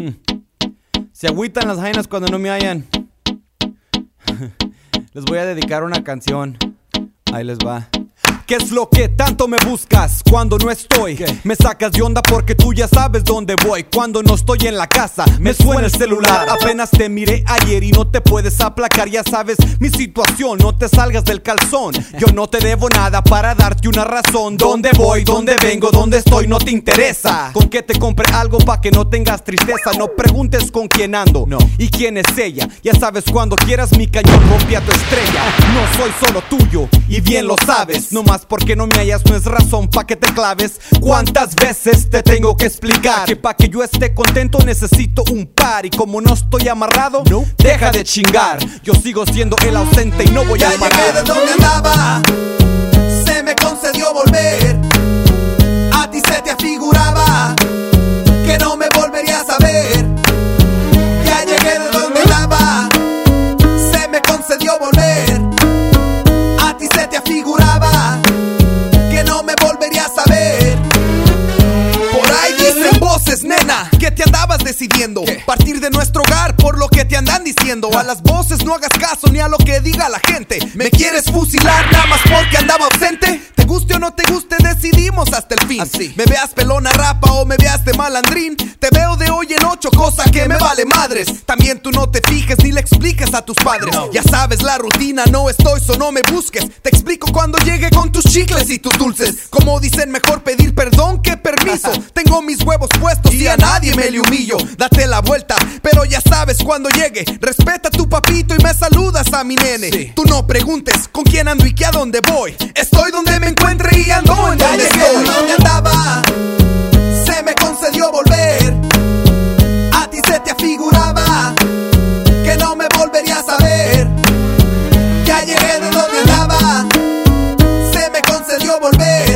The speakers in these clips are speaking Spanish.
Se agüitan las jainas cuando no me hallan. Les voy a dedicar una canción. Ahí les va. ¿Qué es lo que tanto me buscas cuando no estoy? ¿Qué? Me sacas de onda porque tú ya sabes dónde voy. Cuando no estoy en la casa, me suena el celular. Apenas te miré ayer y no te puedes aplacar. Ya sabes mi situación, no te salgas del calzón. Yo no te debo nada para darte una razón. ¿Dónde voy? ¿Dónde vengo? ¿Dónde estoy? No te interesa. Con que te compre algo pa' que no tengas tristeza. No preguntes con quién ando y quién es ella. Ya sabes, cuando quieras mi cañón rompí a tu estrella. No soy solo tuyo y bien lo sabes. No más porque no me hallas no es razón pa' que te claves. ¿Cuántas veces te tengo que explicar que pa' que yo esté contento necesito un par? Y como no estoy amarrado, deja de chingar. Yo sigo siendo el ausente y no voy a parar. Ya llegué de donde andaba, se me concedió volver. A ti se te afiguraba que no me volverías a ver. Ya llegué de donde andaba, se me concedió volver. A ti se te afiguraba que no me volverías a ver. Por ahí dicen voces, nena, que te andabas decidiendo partir de nuestro hogar por lo que te andan diciendo. A las voces no hagas caso ni a lo que diga la gente. ¿Me quieres fusilar nada más porque andaba ausente? Te guste o no te guste, decidimos hasta el fin. Así. Me veas pelona rapa o me veas de malandrín, te veo de hoy en 8, cosa que me vale madres. También tú no te fijes ni le expliques a tus padres. Ya sabes la rutina, no estoy, so no me busques. Te explico cuando llegue con tus chicles y tus dulces. Como dicen, mejor pedir perdón que permiso. Tengo mis huevos puestos y a nadie me le humillo. Date la vuelta, pero ya sabes cuando llegue. Respeta a tu papito y me saludas a mi nene. Tú no preguntes con quién ando y que a dónde voy. Estoy donde me encuentre y ando en donde estoy. Donde andaba, se me concedió volver. A ti se te afiguraba que no me volverías a ver. Ya llegué de donde andaba, se me concedió volver.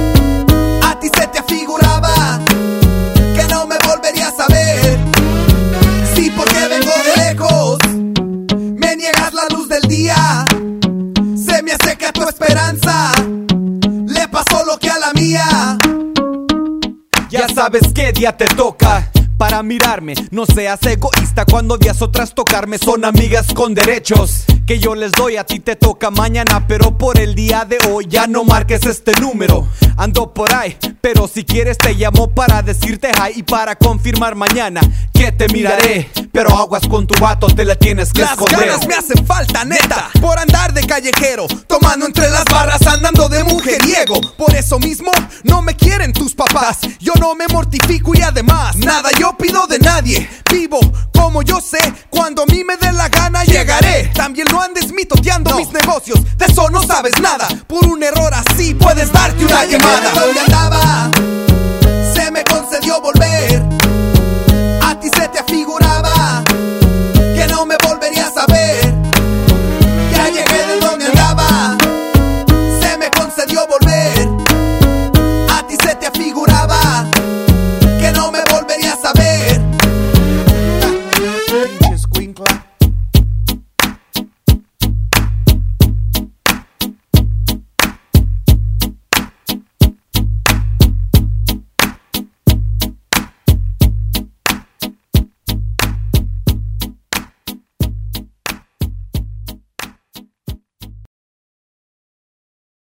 A ti se te afiguraba que no me volverías a ver. Sí, porque vengo de lejos, me niegas la luz del día. Se me aseca tu esperanza, le pasó lo que a la mía. Ya sabes qué día te toca para mirarme. No seas egoísta cuando veas otras tocarme. Son amigas con derechos que yo les doy. A ti te toca mañana, pero por el día de hoy ya no marques este número. Ando por ahí, pero si quieres te llamo para decirte hi y para confirmar mañana que te miraré. Pero aguas con tu vato, te la tienes que esconder. Las ganas me hacen falta, neta, por andar de callejero, tomando entre las barras, andando de mujeriego. Por eso mismo no me quieren tus papás. Yo no me mortifico y además nada yo pido de nadie. Vivo como yo sé, cuando a mí me dé la gana llegaré. También no andes mitoteando mis negocios, de eso no sabes nada. Por un error así puedes darte una llamada. Donde andaba,